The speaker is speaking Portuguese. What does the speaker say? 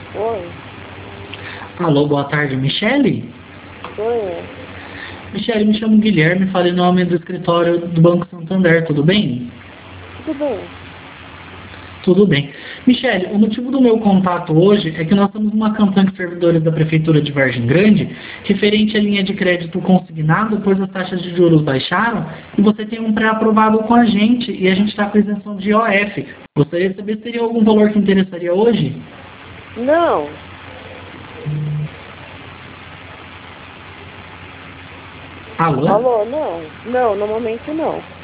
Oi, Alô, boa tarde, Michele? sou eu. Michele, me chamo Guilherme, falei em nome do escritório do Banco Santander, tudo bem? Tudo bem? Tudo bem. Michele, o motivo do meu contato hoje é que nós temos uma campanha de servidores da Prefeitura de Vargem Grande, referente à linha de crédito consignado, pois as taxas de juros baixaram e você tem um pré-aprovado com a gente e a gente está com isenção de IOF. Gostaria de saber se teria algum valor que interessaria hoje? Não, Alô? alô, não. Não, no momento não.